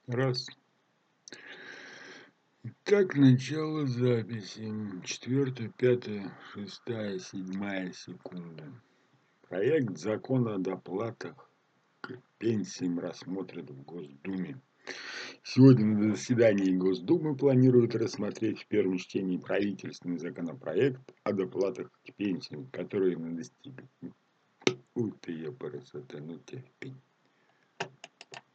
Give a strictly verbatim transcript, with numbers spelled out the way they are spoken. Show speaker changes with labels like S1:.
S1: Раз. Так, начало записи. Четвертая, пятая, шестая, седьмая секунда. Проект закона о доплатах к пенсиям рассмотрен в Госдуме. Сегодня на заседании Госдумы планируют рассмотреть в первом чтении правительственный законопроект о доплатах к пенсиям, который достиг. Ух ты, ёпарасоте, ну терпень.